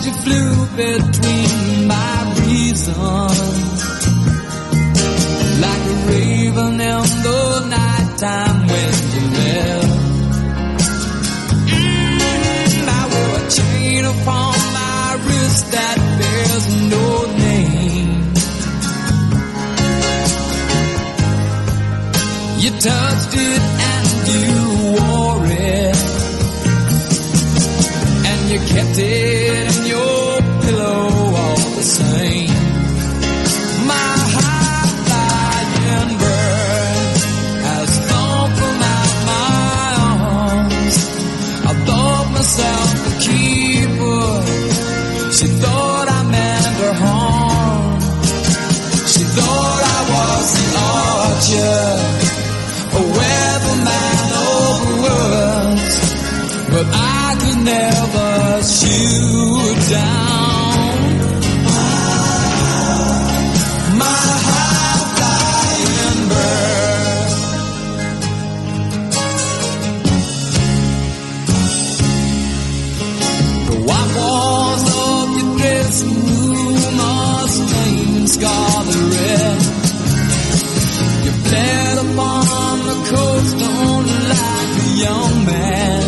you flew between my reasons, like a raven in the nighttime when you left. I wore a chain upon my wrist that bears no name. You touched it and you wore it, and you kept it in your pillow all the same. My high-flying bird has flown from out my arms. I thought myself a keeper. She thought I meant her harm. She thought I was the archer, a weatherman over words, but I could never shoot down my high-flying bird. The white walls of your dressing room are stained scarlet red. You fled upon the coast only like a young man.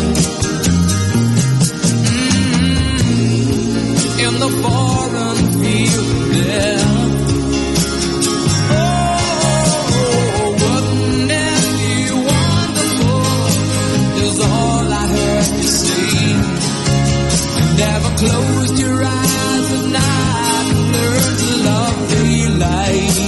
In the foreign field of death. Oh, wasn't it wonderful is all I heard you say. You never closed your eyes at night and learned to love daylight.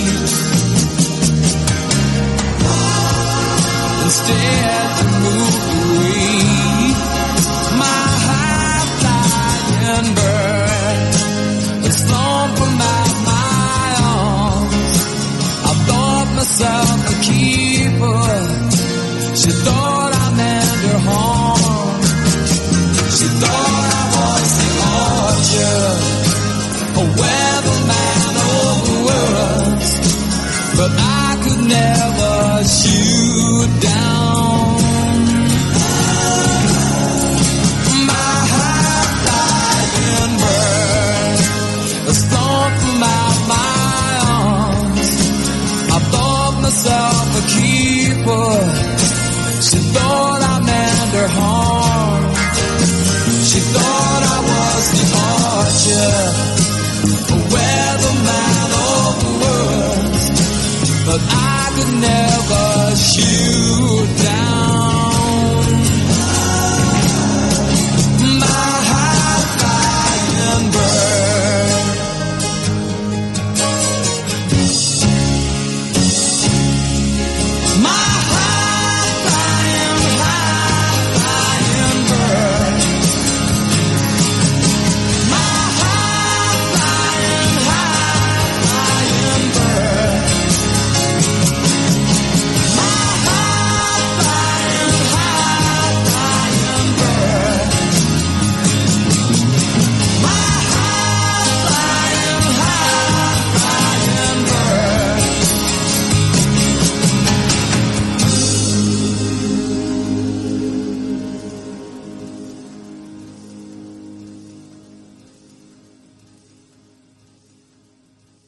Instead you moved away. My high-flying bird has flown from out my arms. I thought myself a keeper. She thought I meant her harm. She thought I was the archer, a weatherman over words, but I could never shoot down my high-flying bird. A storm from out my arms. I thought myself a keeper. She thought I meant her harm. She thought I was the archer, a weatherman over words, but I could never shoot down